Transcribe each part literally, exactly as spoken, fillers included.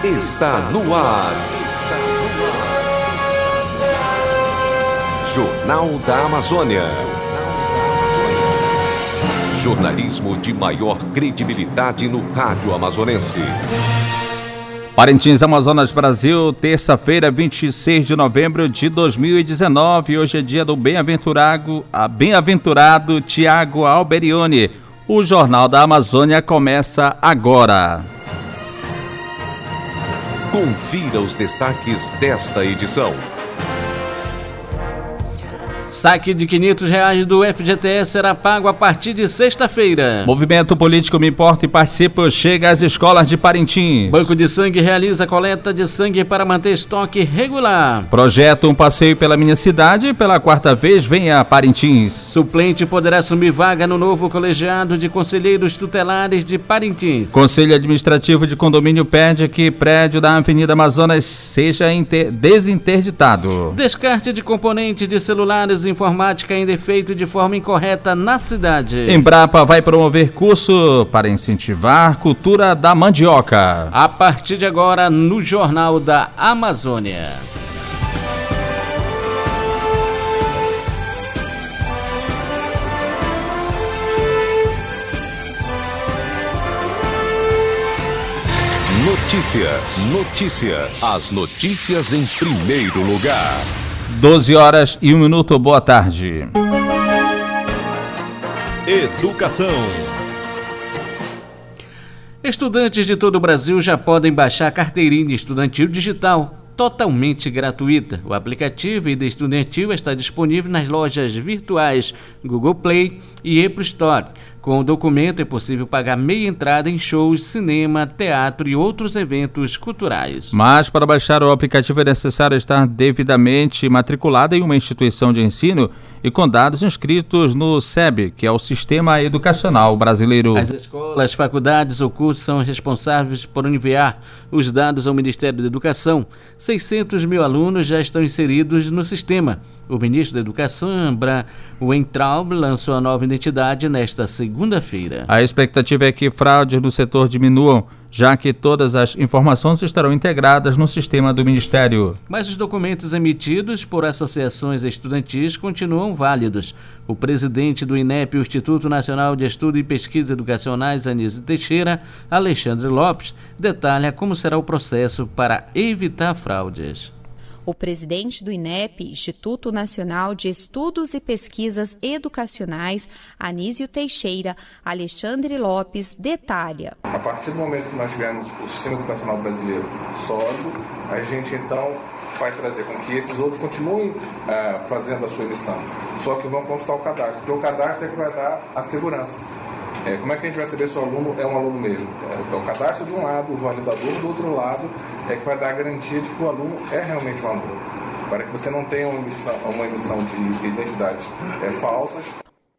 está no ar. Jornal da Amazônia. Jornalismo de maior credibilidade no rádio amazonense. Parintins, Amazonas, Brasil, terça-feira, vinte e seis de novembro de dois mil e dezenove. Hoje é dia do bem-aventurado, a bem-aventurado Tiago Alberione. O Jornal da Amazônia começa agora. Confira os destaques desta edição. Saque de quinhentos reais do F G T S será pago a partir de sexta-feira. Movimento político Me Importa e Participo chega às escolas de Parintins. Banco de Sangue realiza coleta de sangue para manter estoque regular. Projeto Um Passeio pela Minha Cidade, pela quarta vez vem a Parintins. Suplente poderá assumir vaga no novo colegiado de conselheiros tutelares de Parintins. Conselho Administrativo de Condomínio pede que prédio da Avenida Amazonas seja inter... desinterditado. Descarte de componentes de celulares informática ainda é feito de forma incorreta na cidade. Embrapa vai promover curso para incentivar cultura da mandioca. A partir de agora, no Jornal da Amazônia. Notícias, notícias. As notícias em primeiro lugar. doze horas e um minuto, boa tarde. Educação. Estudantes de todo o Brasil já podem baixar a carteirinha estudantil digital, totalmente gratuita. O aplicativo I D Estudantil está disponível nas lojas virtuais Google Play e Apple Store. Com o documento é possível pagar meia entrada em shows, cinema, teatro e outros eventos culturais. Mas para baixar o aplicativo é necessário estar devidamente matriculado em uma instituição de ensino e com dados inscritos no S E B, que é o Sistema Educacional Brasileiro. As escolas, faculdades ou cursos são responsáveis por enviar os dados ao Ministério da Educação. seiscentos mil alunos já estão inseridos no sistema. O ministro da Educação, Ambra Weintraub, lançou a nova identidade nesta segunda-feira. A expectativa é que fraudes no setor diminuam, já que todas as informações estarão integradas no sistema do Ministério. Mas os documentos emitidos por associações estudantis continuam válidos. O presidente do INEP, o Instituto Nacional de Estudo e Pesquisa Educacionais, Anísio Teixeira, Alexandre Lopes, detalha como será o processo para evitar fraudes. O presidente do INEP, Instituto Nacional de Estudos e Pesquisas Educacionais, Anísio Teixeira, Alexandre Lopes, detalha. A partir do momento que nós tivermos o sistema educacional brasileiro sólido, a gente então vai trazer com que esses outros continuem uh, fazendo a sua emissão, só que vão consultar o cadastro, porque o cadastro é que vai dar a segurança. É, como é que a gente vai saber se o aluno é um aluno mesmo? É, é o cadastro de um lado, o validador do outro lado, é que vai dar a garantia de que o aluno é realmente um aluno. Para que você não tenha uma emissão, uma emissão de identidades é, falsas.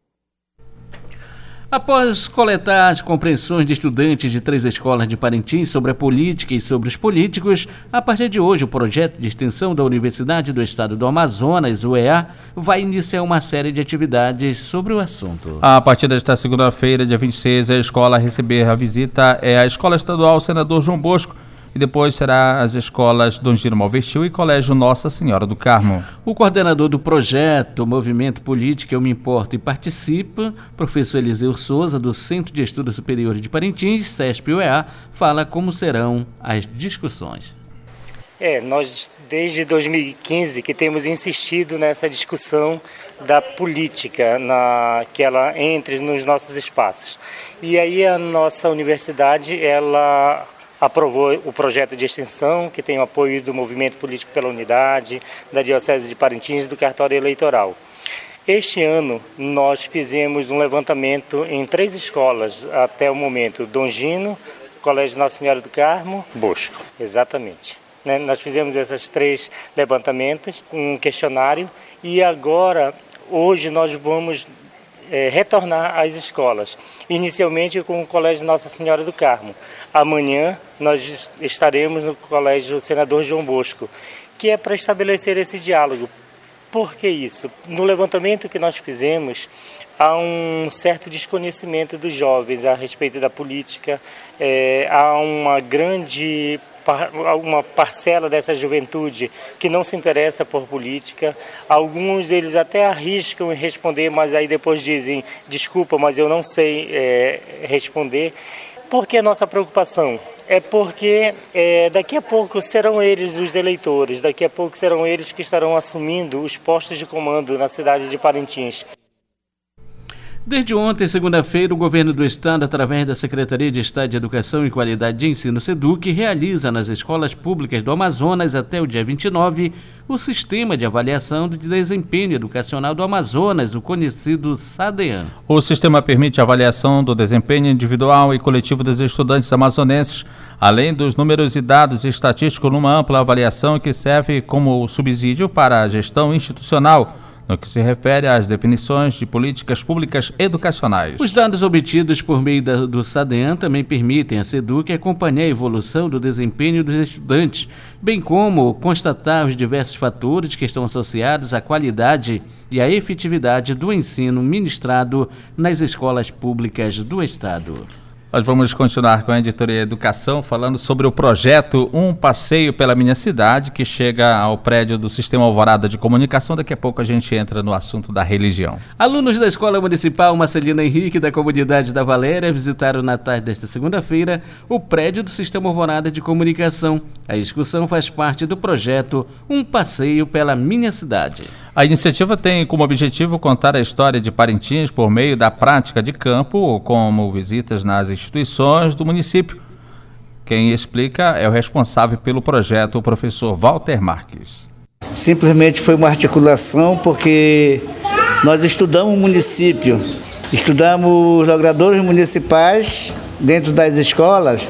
Após coletar as compreensões de estudantes de três escolas de Parintins sobre a política e sobre os políticos, a partir de hoje o projeto de extensão da Universidade do Estado do Amazonas, U E A, vai iniciar uma série de atividades sobre o assunto. A partir desta segunda-feira, dia vinte e seis, a escola a receber a visita é a Escola Estadual Senador João Bosco, e depois será as escolas Dom Giro Malvestil e Colégio Nossa Senhora do Carmo. O coordenador do projeto Movimento Político Eu Me Importo e Participa, professor Eliseu Souza, do Centro de Estudos Superiores de Parintins, CESP-U E A, fala como serão as discussões. É, nós desde dois mil e quinze que temos insistido nessa discussão da política, na, que ela entre nos nossos espaços. E aí a nossa universidade, ela aprovou o projeto de extensão, que tem o apoio do Movimento Político pela Unidade, da Diocese de Parintins e do Cartório Eleitoral. Este ano, nós fizemos um levantamento em três escolas, até o momento, Dom Gino, Colégio Nossa Senhora do Carmo, Bosco. Exatamente. Né? Nós fizemos esses três levantamentos, um questionário, e agora, hoje, nós vamos É, retornar às escolas, inicialmente com o Colégio Nossa Senhora do Carmo. Amanhã nós estaremos no Colégio Senador João Bosco, que é para estabelecer esse diálogo. Por que isso? No levantamento que nós fizemos, há um certo desconhecimento dos jovens a respeito da política, é, há uma grande uma parcela dessa juventude que não se interessa por política. Alguns eles até arriscam em responder, mas aí depois dizem, desculpa, mas eu não sei é, responder. Por que a nossa preocupação? É porque é, daqui a pouco serão eles os eleitores, daqui a pouco serão eles que estarão assumindo os postos de comando na cidade de Parintins. Desde ontem, segunda-feira, o governo do estado, através da Secretaria de Estado de Educação e Qualidade de Ensino, SEDUC, realiza nas escolas públicas do Amazonas até o dia vinte e nove o Sistema de Avaliação de Desempenho Educacional do Amazonas, o conhecido SADEAN. O sistema permite a avaliação do desempenho individual e coletivo dos estudantes amazonenses, além dos números e dados estatísticos numa ampla avaliação que serve como subsídio para a gestão institucional, no que se refere às definições de políticas públicas educacionais. Os dados obtidos por meio da, do SADEAN também permitem à SEDUC acompanhar a evolução do desempenho dos estudantes, bem como constatar os diversos fatores que estão associados à qualidade e à efetividade do ensino ministrado nas escolas públicas do estado. Nós vamos continuar com a editoria Educação, falando sobre o projeto Um Passeio pela Minha Cidade, que chega ao prédio do Sistema Alvorada de Comunicação. Daqui a pouco a gente entra no assunto da religião. Alunos da Escola Municipal Marcelina Henrique, da comunidade da Valéria, visitaram na tarde desta segunda-feira o prédio do Sistema Alvorada de Comunicação. A excursão faz parte do projeto Um Passeio pela Minha Cidade. A iniciativa tem como objetivo contar a história de Parintins por meio da prática de campo, como visitas nas instituições do município. Quem explica é o responsável pelo projeto, o professor Walter Marques. Simplesmente foi uma articulação porque nós estudamos o município, estudamos os logradouros municipais dentro das escolas,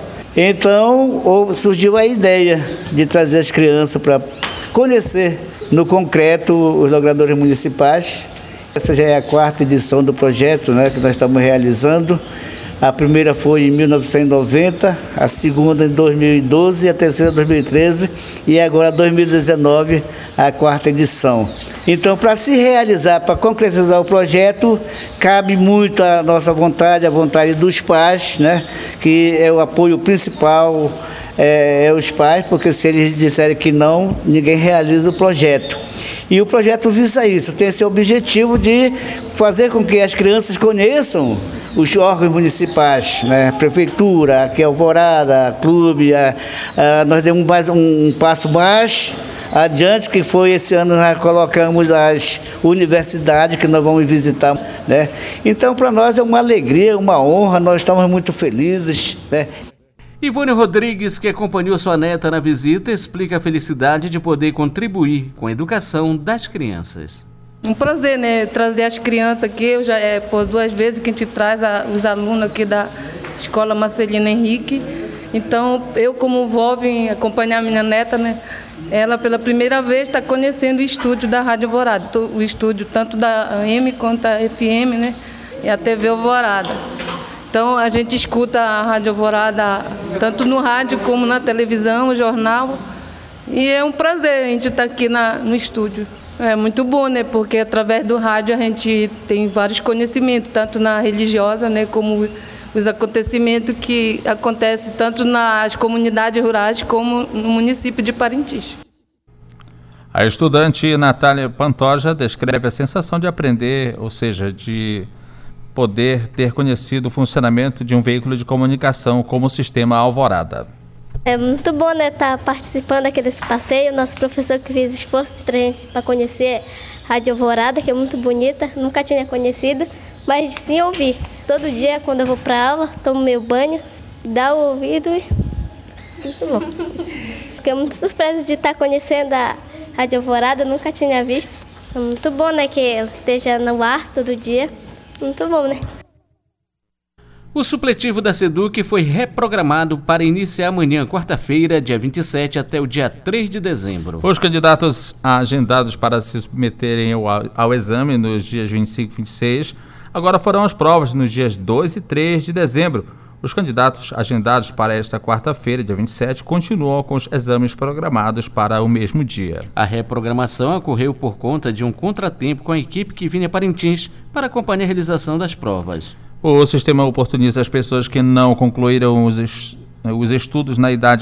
então surgiu a ideia de trazer as crianças para conhecer no concreto os logradouros municipais. Essa já é a quarta edição do projeto, né, que nós estamos realizando. A primeira foi em mil novecentos e noventa, a segunda em dois mil e doze, a terceira em dois mil e treze e agora dois mil e dezenove a quarta edição. Então, para se realizar, para concretizar o projeto, cabe muito a nossa vontade, a vontade dos pais, né, que é o apoio principal, é, é os pais, porque se eles disserem que não, ninguém realiza o projeto. E o projeto visa isso, tem esse objetivo de fazer com que as crianças conheçam os órgãos municipais, né? Prefeitura, aqui é Alvorada, clube, a, a, nós demos mais um, um passo mais adiante, que foi esse ano nós colocamos as universidades que nós vamos visitar, né? Então, para nós é uma alegria, uma honra, nós estamos muito felizes, né? Ivone Rodrigues, que acompanhou sua neta na visita, explica a felicidade de poder contribuir com a educação das crianças. Um prazer, né? Trazer as crianças aqui, eu já, é, por duas vezes que a gente traz a, os alunos aqui da Escola Marcelina Henrique. Então, eu como vó vim acompanhar a minha neta, né? Ela pela primeira vez está conhecendo o estúdio da Rádio Alvorada, o estúdio tanto da A M quanto da F M, né? E a T V Alvorada. Então, a gente escuta a Rádio Alvorada tanto no rádio como na televisão, no jornal. E é um prazer a gente estar aqui na, no estúdio. É muito bom, né? Porque através do rádio a gente tem vários conhecimentos, tanto na religiosa, né? Como os acontecimentos que acontecem tanto nas comunidades rurais como no município de Parintins. A estudante Natália Pantoja descreve a sensação de aprender, ou seja, de poder ter conhecido o funcionamento de um veículo de comunicação como o Sistema Alvorada. É muito bom, né, estar participando aqui desse passeio. Nosso professor que fez o esforço de trazer a gente para conhecer a Rádio Alvorada, que é muito bonita, nunca tinha conhecido, mas sim ouvi. Todo dia, quando eu vou para aula, tomo meu banho, dá o ouvido e muito bom. Fiquei muito surpresa de estar conhecendo a Rádio Alvorada, nunca tinha visto. É muito bom, né, que ela esteja no ar todo dia. Muito bom, né? O supletivo da SEDUC foi reprogramado para iniciar amanhã, quarta-feira, dia vinte e sete, até o dia três de dezembro. Os candidatos agendados para se submeterem ao, ao exame nos dias vinte e cinco e vinte e seis, agora farão as provas nos dias dois e três de dezembro. Os candidatos agendados para esta quarta-feira, dia vinte e sete, continuam com os exames programados para o mesmo dia. A reprogramação ocorreu por conta de um contratempo com a equipe que vinha a Parintins para acompanhar a realização das provas. O sistema oportuniza as pessoas que não concluíram os, est- os estudos na idade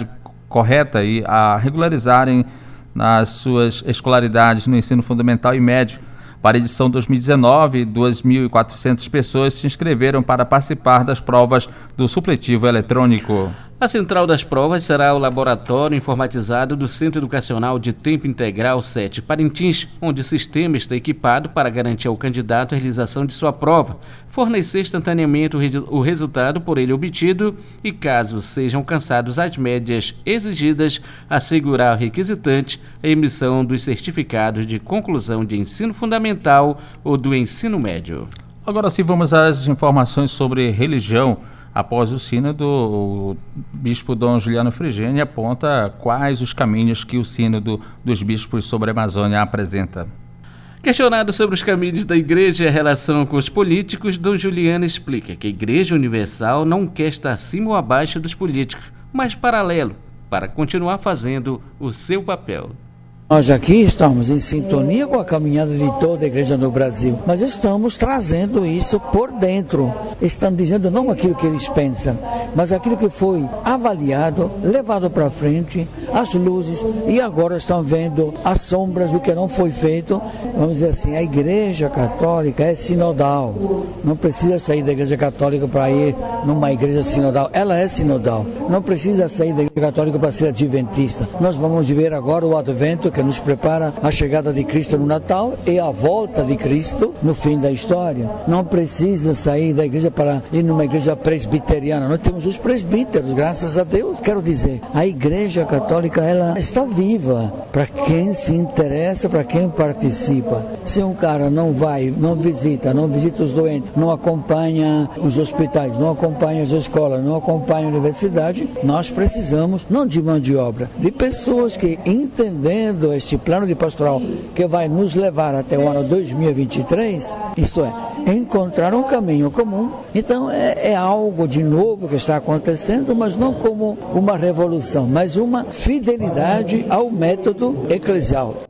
correta e a regularizarem nas suas escolaridades no ensino fundamental e médio. Para a edição dois mil e dezenove, duas mil e quatrocentas pessoas se inscreveram para participar das provas do supletivo eletrônico. A central das provas será o laboratório informatizado do Centro Educacional de Tempo Integral sete Parintins, onde o sistema está equipado para garantir ao candidato a realização de sua prova, fornecer instantaneamente o, resu- o resultado por ele obtido e, caso sejam alcançados as médias exigidas, assegurar ao requisitante a emissão dos certificados de conclusão de ensino fundamental ou do ensino médio. Agora sim, vamos às informações sobre religião. Após o sínodo, o bispo Dom Juliano Frigênio aponta quais os caminhos que o sínodo dos bispos sobre a Amazônia apresenta. Questionado sobre os caminhos da Igreja e a relação com os políticos, Dom Juliano explica que a Igreja Universal não quer estar acima ou abaixo dos políticos, mas paralelo, para continuar fazendo o seu papel. Nós aqui estamos em sintonia com a caminhada de toda a igreja no Brasil, mas estamos trazendo isso por dentro. Estão dizendo não aquilo que eles pensam, mas aquilo que foi avaliado, levado para frente, as luzes, e agora estão vendo as sombras do que não foi feito. Vamos dizer assim, a Igreja Católica é sinodal. Não precisa sair da Igreja Católica para ir numa igreja sinodal. Ela é sinodal. Não precisa sair da Igreja Católica para ser adventista. Nós vamos ver agora o advento que nos prepara a chegada de Cristo no Natal e a volta de Cristo no fim da história. Não precisa sair da igreja para ir numa igreja presbiteriana. Nós temos os presbíteros, graças a Deus. Quero dizer, a Igreja Católica, ela está viva para quem se interessa, para quem participa. Se um cara não vai, não visita, não visita os doentes, não acompanha os hospitais, não acompanha as escolas, não acompanha a universidade, nós precisamos, não de mão de obra, de pessoas que, entendendo este plano de pastoral que vai nos levar até o ano dois mil e vinte e três, isto é, encontrar um caminho comum. Então é, é algo de novo que está acontecendo, mas não como uma revolução, mas uma fidelidade ao método eclesial.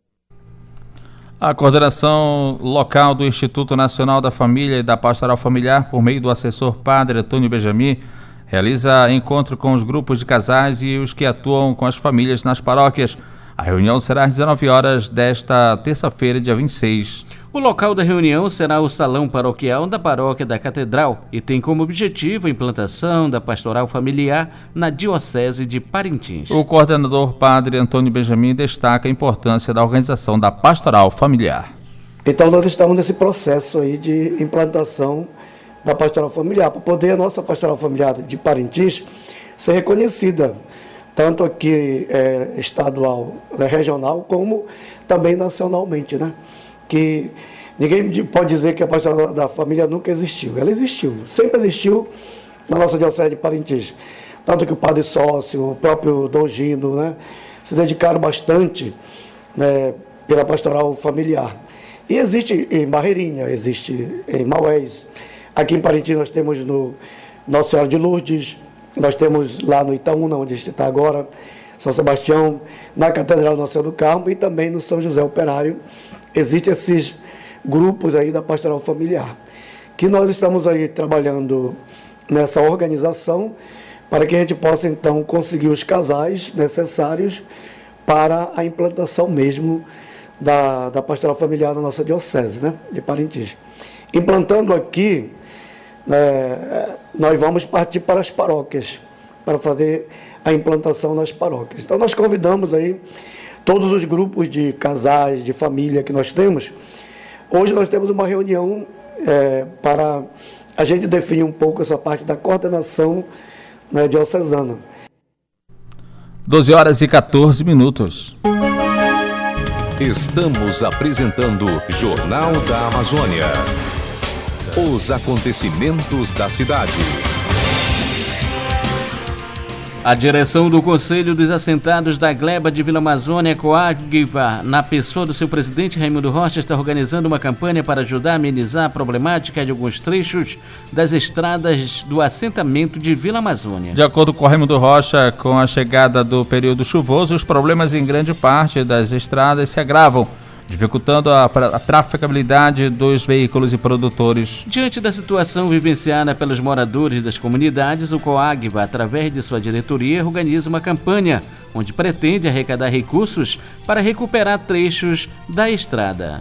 A coordenação local do Instituto Nacional da Família e da Pastoral Familiar, por meio do assessor Padre Antônio Benjamin, realiza encontro com os grupos de casais e os que atuam com as famílias nas paróquias. A reunião será às dezenove horas desta terça-feira, dia vinte e seis. O local da reunião será o Salão Paroquial da Paróquia da Catedral e tem como objetivo a implantação da pastoral familiar na Diocese de Parintins. O coordenador Padre Antônio Benjamin destaca a importância da organização da pastoral familiar. Então nós estamos nesse processo aí de implantação da pastoral familiar, para poder a nossa pastoral familiar de Parintins ser reconhecida, tanto aqui é, estadual, né, regional, como também nacionalmente, né? Que ninguém pode dizer que a pastoral da família nunca existiu. Ela existiu, sempre existiu na nossa diocese de Parintins. Tanto que o padre Sócio, o próprio Dom Gino, né, se dedicaram bastante, né, pela pastoral familiar. E existe em Barreirinha, existe em Maués. Aqui em Parintins nós temos no Nossa Senhora de Lourdes, nós temos lá no Itaúna, onde está agora, São Sebastião, na Catedral Nossa Senhora do Carmo e também no São José Operário. Existem esses grupos aí da pastoral familiar, que nós estamos aí trabalhando nessa organização para que a gente possa então conseguir os casais necessários para a implantação mesmo da, da pastoral familiar na nossa diocese, né, de Parintins. Implantando aqui, É, nós vamos partir para as paróquias, para fazer a implantação nas paróquias. Então nós convidamos aí todos os grupos de casais, de família que nós temos. Hoje nós temos uma reunião é, para a gente definir um pouco essa parte da coordenação, né, diocesana. doze horas e quatorze minutos. Estamos apresentando Jornal da Amazônia. Os acontecimentos da cidade. A direção do Conselho dos Assentados da Gleba de Vila Amazônia, Coagba, na pessoa do seu presidente Raimundo Rocha, está organizando uma campanha para ajudar a amenizar a problemática de alguns trechos das estradas do assentamento de Vila Amazônia. De acordo com Raimundo Rocha, com a chegada do período chuvoso, os problemas em grande parte das estradas se agravam. dificultando a, a trafegabilidade dos veículos e produtores. Diante da situação vivenciada pelos moradores das comunidades, o COAGBA, através de sua diretoria, organiza uma campanha onde pretende arrecadar recursos para recuperar trechos da estrada.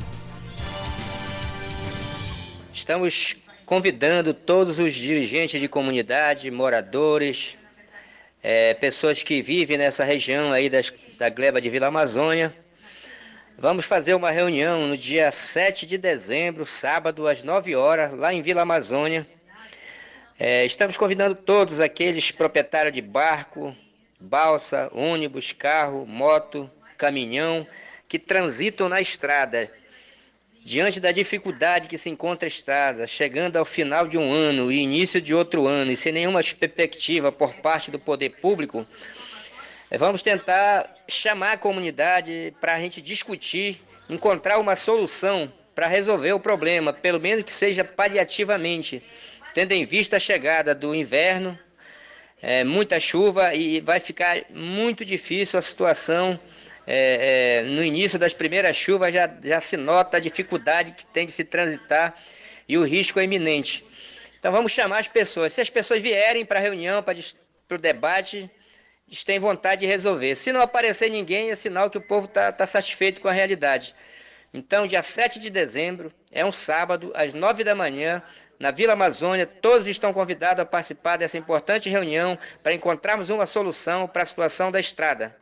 Estamos convidando todos os dirigentes de comunidade, moradores, é, pessoas que vivem nessa região aí das, da gleba de Vila Amazônia. Vamos fazer uma reunião no dia sete de dezembro, sábado, às nove horas, lá em Vila Amazônia. É, estamos convidando todos aqueles proprietários de barco, balsa, ônibus, carro, moto, caminhão, que transitam na estrada. Diante da dificuldade que se encontra a estrada, chegando ao final de um ano e início de outro ano, e sem nenhuma perspectiva por parte do poder público, vamos tentar chamar a comunidade para a gente discutir, encontrar uma solução para resolver o problema, pelo menos que seja paliativamente, tendo em vista a chegada do inverno, é, muita chuva, e vai ficar muito difícil a situação. É, é, no início das primeiras chuvas já, já se nota a dificuldade que tem de se transitar e o risco é iminente. Então vamos chamar as pessoas. Se as pessoas vierem para a reunião, para o debate, eles têm vontade de resolver. Se não aparecer ninguém, é sinal que o povo está tá satisfeito com a realidade. Então, dia sete de dezembro, é um sábado, às nove da manhã, na Vila Amazônia, todos estão convidados a participar dessa importante reunião para encontrarmos uma solução para a situação da estrada.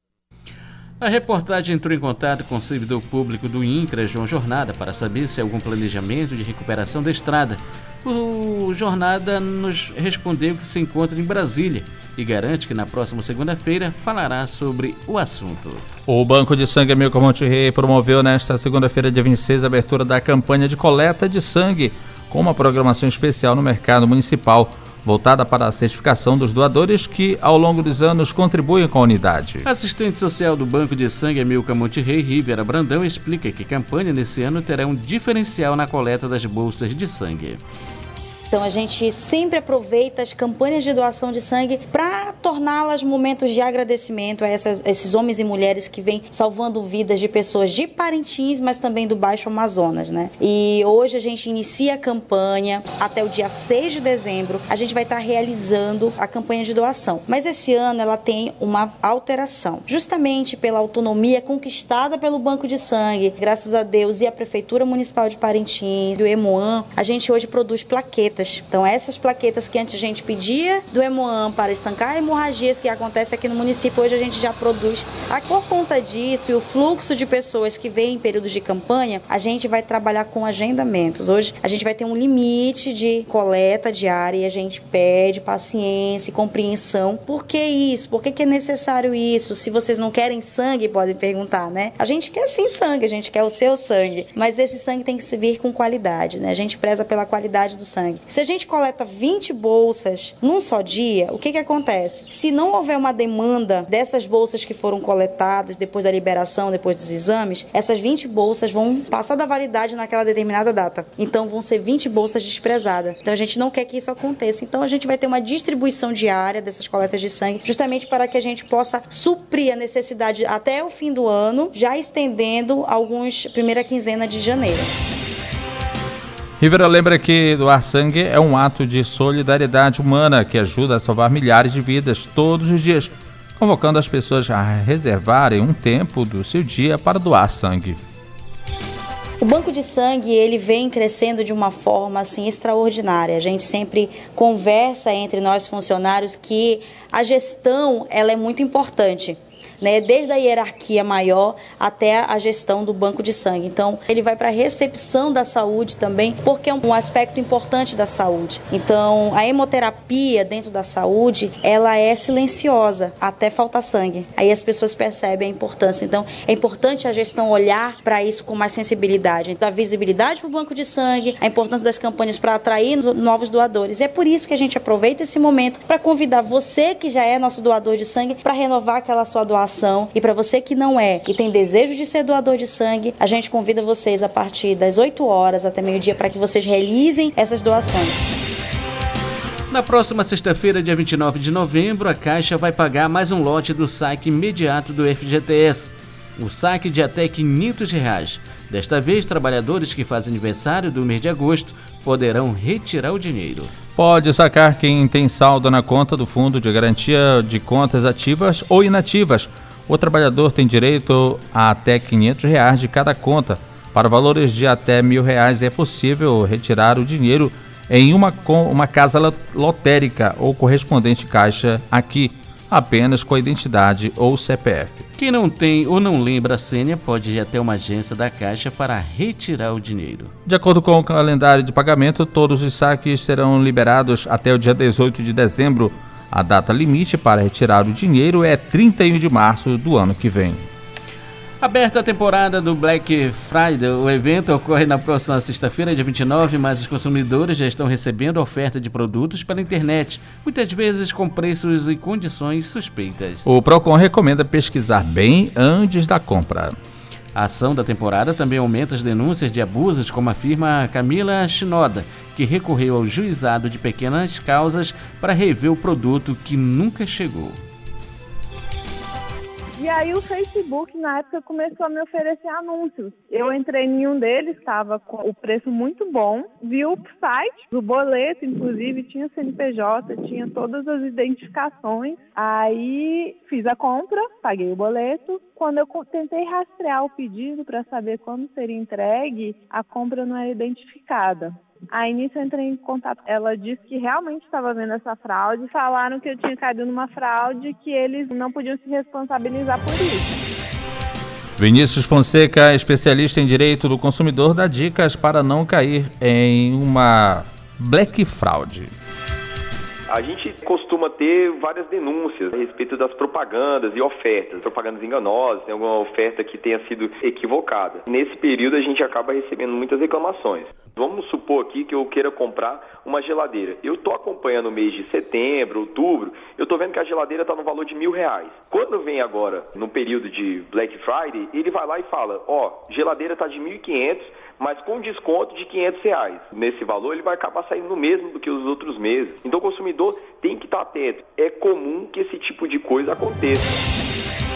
A reportagem entrou em contato com o servidor público do INCRA, João Jornada, para saber se há algum planejamento de recuperação da estrada. O Jornada nos respondeu que se encontra em Brasília e garante que na próxima segunda-feira falará sobre o assunto. O Banco de Sangue Amilcar Monterrey promoveu nesta segunda-feira, dia vinte e seis, a abertura da campanha de coleta de sangue, com uma programação especial no mercado municipal, voltada para a certificação dos doadores que, ao longo dos anos, contribuem com a unidade. Assistente social do Banco de Sangue Amilcar Monterrey, Rivera Brandão, explica que a campanha nesse ano terá um diferencial na coleta das bolsas de sangue. Então a gente sempre aproveita as campanhas de doação de sangue para torná-las momentos de agradecimento a essas, esses homens e mulheres que vêm salvando vidas de pessoas de Parintins, mas também do Baixo Amazonas, né? E hoje a gente inicia a campanha até o dia seis de dezembro, a gente vai estar realizando a campanha de doação. Mas esse ano ela tem uma alteração, justamente pela autonomia conquistada pelo Banco de Sangue, graças a Deus, e a Prefeitura Municipal de Parintins, do Hemoam, a gente hoje produz plaquetas. Então essas plaquetas que antes a gente pedia do Hemoam para estancar hemorragias que acontecem aqui no município, hoje a gente já produz. Por conta disso e o fluxo de pessoas que vêm em períodos de campanha, a gente vai trabalhar com agendamentos. Hoje a gente vai ter um limite de coleta diária e a gente pede paciência e compreensão. Por que isso? Por que, que é necessário isso? Se vocês não querem sangue, podem perguntar, né? A gente quer sim sangue, a gente quer o seu sangue, mas esse sangue tem que vir com qualidade, né? A gente preza pela qualidade do sangue. Se a gente coleta vinte bolsas num só dia, o que que acontece? Se não houver uma demanda dessas bolsas que foram coletadas depois da liberação, depois dos exames, essas vinte bolsas vão passar da validade naquela determinada data. Então vão ser vinte bolsas desprezadas. Então a gente não quer que isso aconteça. Então a gente vai ter uma distribuição diária dessas coletas de sangue, justamente para que a gente possa suprir a necessidade até o fim do ano, já estendendo alguns primeira quinzena de janeiro. Rivera lembra que doar sangue é um ato de solidariedade humana que ajuda a salvar milhares de vidas todos os dias, convocando as pessoas a reservarem um tempo do seu dia para doar sangue. O banco de sangue, ele vem crescendo de uma forma assim extraordinária. A gente sempre conversa entre nós funcionários que a gestão ela é muito importante, né? Desde a hierarquia maior até a gestão do banco de sangue. Então, ele vai para a recepção da saúde também, porque é um aspecto importante da saúde. Então, a hemoterapia dentro da saúde, ela é silenciosa até faltar sangue. Aí as pessoas percebem a importância. Então, é importante a gestão olhar para isso com mais sensibilidade. Então, a visibilidade para o banco de sangue, a importância das campanhas para atrair novos doadores. E é por isso que a gente aproveita esse momento para convidar você que já é nosso doador de sangue para renovar aquela sua doação. E para você que não é e tem desejo de ser doador de sangue, a gente convida vocês a partir das oito horas até meio-dia para que vocês realizem essas doações. Na próxima sexta-feira, dia vinte e nove de novembro, a Caixa vai pagar mais um lote do saque imediato do F G T S. o saque de até quinhentos reais. Desta vez, trabalhadores que fazem aniversário do mês de agosto poderão retirar o dinheiro. Pode sacar quem tem saldo na conta do Fundo de Garantia de Contas Ativas ou Inativas. O trabalhador tem direito a até quinhentos reais de cada conta. Para valores de até mil reais é possível retirar o dinheiro em uma, uma casa lotérica ou correspondente caixa aqui, apenas com a identidade ou C P F. Quem não tem ou não lembra a senha pode ir até uma agência da Caixa para retirar o dinheiro. De acordo com o calendário de pagamento, todos os saques serão liberados até o dia dezoito de dezembro. A data limite para retirar o dinheiro é trinta e um de março do ano que vem. Aberta a temporada do Black Friday, o evento ocorre na próxima sexta-feira, dia vinte e nove, mas os consumidores já estão recebendo oferta de produtos pela internet, muitas vezes com preços e condições suspeitas. O Procon recomenda pesquisar bem antes da compra. A ação da temporada também aumenta as denúncias de abusos, como afirma Camila Shinoda, que recorreu ao juizado de pequenas causas para rever o produto que nunca chegou. E aí o Facebook, na época, começou a me oferecer anúncios. Eu entrei em um deles, estava com o preço muito bom, vi o site, o boleto, inclusive, tinha C N P J, tinha todas as identificações. Aí fiz a compra, paguei o boleto. Quando eu tentei rastrear o pedido para saber quando seria entregue, a compra não era identificada. Aí nisso eu entrei em contato. Ela disse que realmente estava vendo essa fraude. Falaram que eu tinha caído numa fraude, que eles não podiam se responsabilizar por isso. Vinícius Fonseca, especialista em direito do consumidor, dá dicas para não cair em uma Black Fraud. A gente costuma ter várias denúncias a respeito das propagandas e ofertas, propagandas enganosas, tem alguma oferta que tenha sido equivocada. Nesse período a gente acaba recebendo muitas reclamações. Vamos supor aqui que eu queira comprar uma geladeira. Eu estou acompanhando o mês de setembro, outubro, eu estou vendo que a geladeira está no valor de mil reais. Quando vem agora, no período de Black Friday, ele vai lá e fala, ó, oh, geladeira está de mil e quinhentos, mas com desconto de quinhentos reais. Nesse valor ele vai acabar saindo no mesmo do que os outros meses. Então o consumidor tem que estar atento. É comum que esse tipo de coisa aconteça.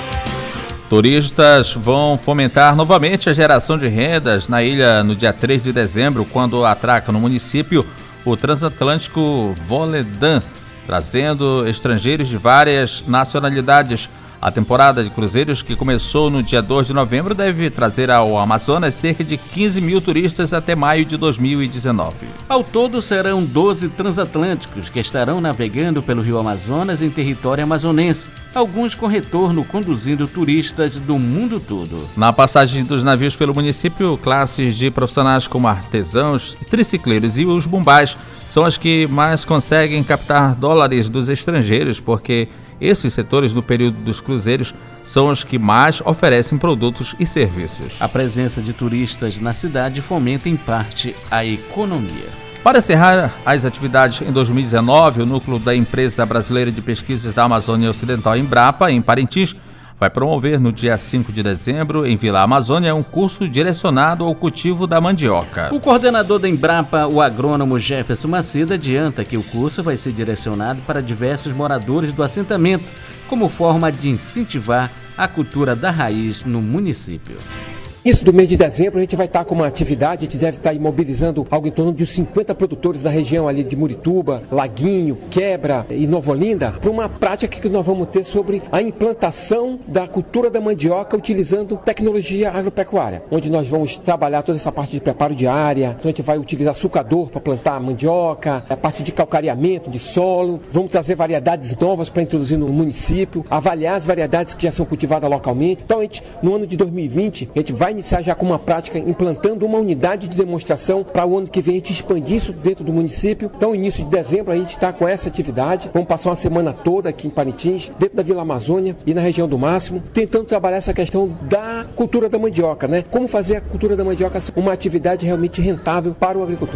Turistas vão fomentar novamente a geração de rendas na ilha no dia três de dezembro, quando atraca no município o transatlântico Voledan, trazendo estrangeiros de várias nacionalidades. A temporada de cruzeiros, que começou no dia dois de novembro, deve trazer ao Amazonas cerca de quinze mil turistas até maio de dois mil e dezenove. Ao todo, serão doze transatlânticos que estarão navegando pelo Rio Amazonas em território amazonense, alguns com retorno conduzindo turistas do mundo todo. Na passagem dos navios pelo município, classes de profissionais como artesãos, tricicleiros e os bumbás são as que mais conseguem captar dólares dos estrangeiros, porque esses setores, no período dos cruzeiros, são os que mais oferecem produtos e serviços. A presença de turistas na cidade fomenta, em parte, a economia. Para encerrar as atividades em dois mil e dezenove, o núcleo da Empresa Brasileira de Pesquisas da Amazônia Ocidental, Embrapa, em Parintins, vai promover no dia cinco de dezembro, em Vila Amazônia, um curso direcionado ao cultivo da mandioca. O coordenador da Embrapa, o agrônomo Jefferson Macedo, adianta que o curso vai ser direcionado para diversos moradores do assentamento, como forma de incentivar a cultura da raiz no município. Isso do mês de dezembro a gente vai estar com uma atividade, a gente deve estar imobilizando algo em torno de uns cinquenta produtores da região ali de Murituba, Laguinho, Quebra e Nova Olinda, para uma prática que nós vamos ter sobre a implantação da cultura da mandioca utilizando tecnologia agropecuária, onde nós vamos trabalhar toda essa parte de preparo de área, então a gente vai utilizar sucador para plantar mandioca, a parte de calcareamento de solo, vamos trazer variedades novas para introduzir no município, avaliar as variedades que já são cultivadas localmente. Então a gente, no ano de dois mil e vinte, a gente vai iniciar já com uma prática implantando uma unidade de demonstração para o ano que vem a gente expandir isso dentro do município. Então, início de dezembro, a gente está com essa atividade. Vamos passar uma semana toda aqui em Parintins, dentro da Vila Amazônia e na região do Máximo, tentando trabalhar essa questão da cultura da mandioca, né? Como fazer a cultura da mandioca uma atividade realmente rentável para o agricultor.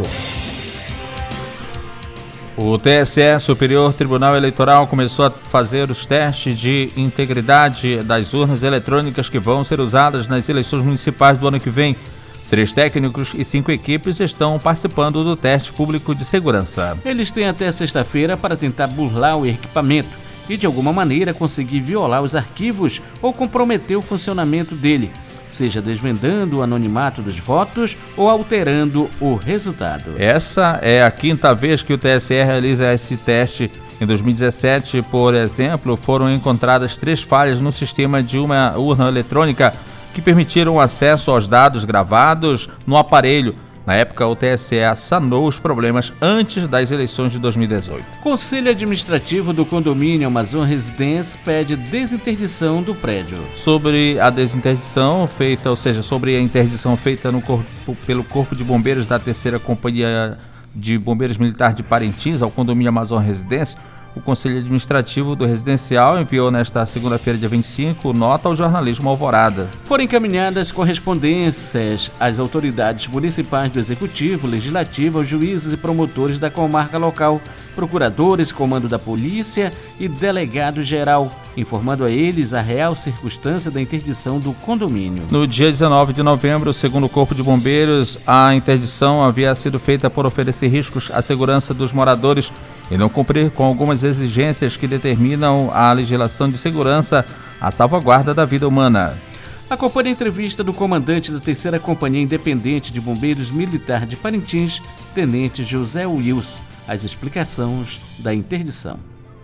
O T S E, Superior Tribunal Eleitoral, começou a fazer os testes de integridade das urnas eletrônicas que vão ser usadas nas eleições municipais do ano que vem. Três técnicos e cinco equipes estão participando do teste público de segurança. Eles têm até sexta-feira para tentar burlar o equipamento. e de alguma maneira conseguir violar os arquivos ou comprometer o funcionamento dele, seja desvendando o anonimato dos votos ou alterando o resultado. Essa é a quinta vez que o T S E realiza esse teste. Em dois mil e dezessete, por exemplo, foram encontradas três falhas no sistema de uma urna eletrônica que permitiram o acesso aos dados gravados no aparelho. Na época, o T S E sanou os problemas antes das eleições de dois mil e dezoito. Conselho Administrativo do Condomínio Amazon Residence pede desinterdição do prédio. Sobre a desinterdição feita, ou seja, sobre a interdição feita no corpo, pelo Corpo de Bombeiros da terceira Companhia de Bombeiros Militar de Parintins ao Condomínio Amazon Residence, o Conselho Administrativo do Residencial enviou nesta segunda-feira, dia vinte e cinco, nota ao jornalismo Alvorada. Foram encaminhadas correspondências às autoridades municipais do Executivo, Legislativo, aos juízes e promotores da comarca local, procuradores, comando da polícia e delegado-geral, informando a eles a real circunstância da interdição do condomínio. No dia dezenove de novembro, segundo o Corpo de Bombeiros, a interdição havia sido feita por oferecer riscos à segurança dos moradores e não cumprir com algumas exigências que determinam a legislação de segurança, a salvaguarda da vida humana. Acompanhe a entrevista do comandante da terceira Companhia Independente de Bombeiros Militar de Parintins, Tenente José Wilson, as explicações da interdição.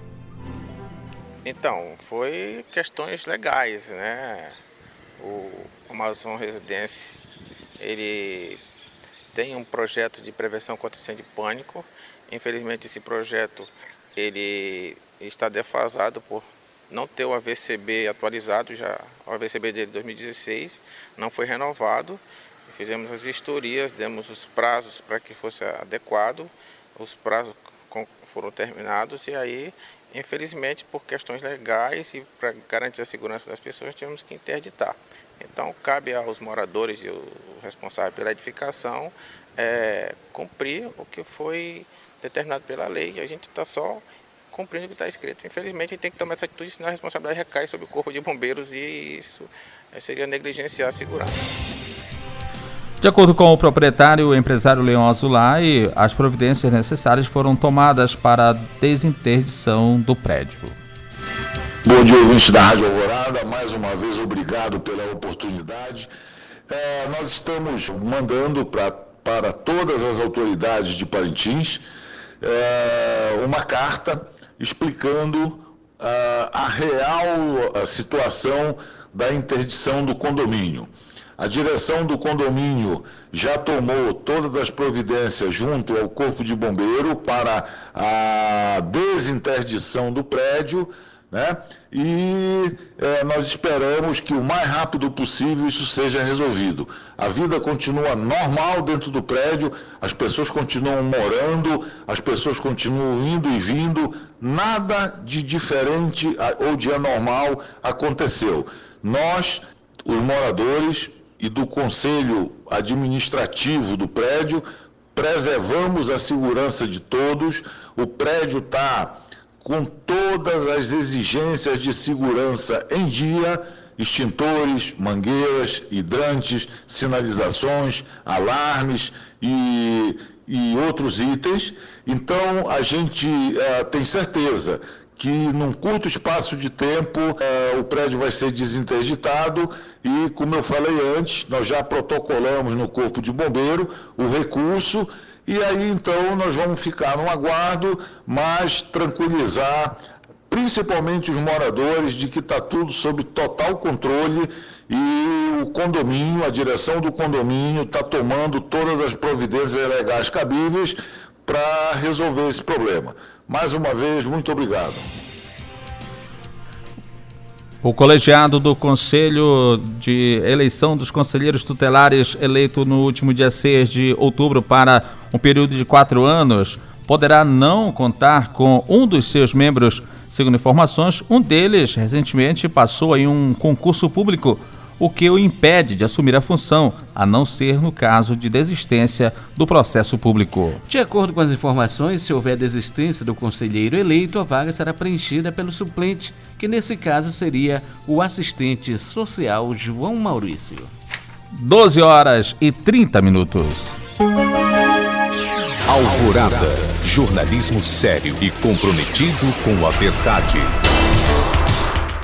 Então, foi questões legais, né? O Amazon Residence, ele tem um projeto de prevenção contra incêndio e pânico. Infelizmente, esse projeto ele está defasado por não ter o A V C B atualizado, já o A V C B dele de dois mil e dezesseis não foi renovado. Fizemos as vistorias, demos os prazos para que fosse adequado, os prazos foram terminados e aí, infelizmente, por questões legais e para garantir a segurança das pessoas, tivemos que interditar. Então, cabe aos moradores e o responsável pela edificação é, cumprir o que foi determinado pela lei e a gente está só cumprindo o que está escrito. Infelizmente, a gente tem que tomar essa atitude, senão a responsabilidade recai sobre o Corpo de Bombeiros e isso seria negligenciar a segurança. De acordo com o proprietário, o empresário Leão Azulay, as providências necessárias foram tomadas para a desinterdição do prédio. Bom dia, ouvintes da Rádio Alvorada. Mais uma vez, obrigado pela oportunidade. É, nós estamos mandando pra, para todas as autoridades de Parintins é, uma carta explicando a, a real a situação da interdição do condomínio. A direção do condomínio já tomou todas as providências junto ao Corpo de Bombeiro para a desinterdição do prédio, né? E é, nós esperamos que o mais rápido possível isso seja resolvido. A vida continua normal dentro do prédio, as pessoas continuam morando, as pessoas continuam indo e vindo, nada de diferente ou de anormal aconteceu. Nós, os moradores e do Conselho Administrativo do prédio, preservamos a segurança de todos, o prédio está com todas as exigências de segurança em dia, extintores, mangueiras, hidrantes, sinalizações, alarmes e, e outros itens. Então, a gente uh, tem certeza que num curto espaço de tempo uh, o prédio vai ser desinterditado e, como eu falei antes, nós já protocolamos no Corpo de Bombeiro o recurso e aí então nós vamos ficar no aguardo, mas tranquilizar principalmente os moradores de que está tudo sob total controle e o condomínio, a direção do condomínio está tomando todas as providências legais cabíveis para resolver esse problema. Mais uma vez, muito obrigado. O colegiado do Conselho de Eleição dos Conselheiros Tutelares, eleito no último dia seis de outubro para um período de quatro anos, poderá não contar com um dos seus membros. Segundo informações, um deles recentemente passou em um concurso público, o que o impede de assumir a função, a não ser no caso de desistência do processo público. De acordo com as informações, se houver desistência do conselheiro eleito, a vaga será preenchida pelo suplente, que nesse caso seria o assistente social João Maurício. doze horas e trinta minutos. Alvorada, jornalismo sério e comprometido com a verdade.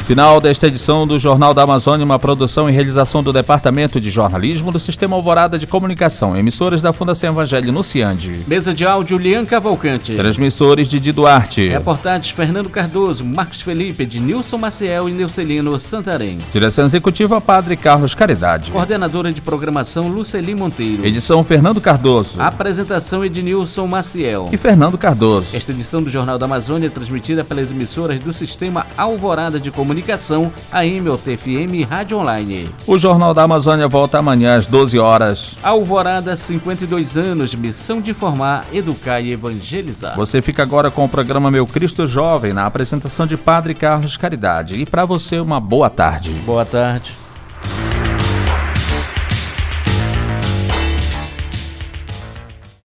Final desta edição do Jornal da Amazônia, uma produção e realização do Departamento de Jornalismo do Sistema Alvorada de Comunicação, emissoras da Fundação Evangelho no Ciande. Mesa de áudio, Lian Cavalcante. Transmissores, Didi Duarte. Reportagens, Fernando Cardoso, Marcos Felipe, Ednilson Maciel e Neucelino Santarém. Direção executiva, Padre Carlos Caridade. Coordenadora de programação, Luceli Monteiro. Edição, Fernando Cardoso. Apresentação, Ednilson Maciel e Fernando Cardoso. Esta edição do Jornal da Amazônia é transmitida pelas emissoras do Sistema Alvorada de Comunicação, A M O T F M e Rádio Online. O Jornal da Amazônia volta amanhã às doze horas. Alvorada, cinquenta e dois anos, missão de informar, educar e evangelizar. Você fica agora com o programa Meu Cristo Jovem, na apresentação de Padre Carlos Caridade. E para você, uma boa tarde. Boa tarde.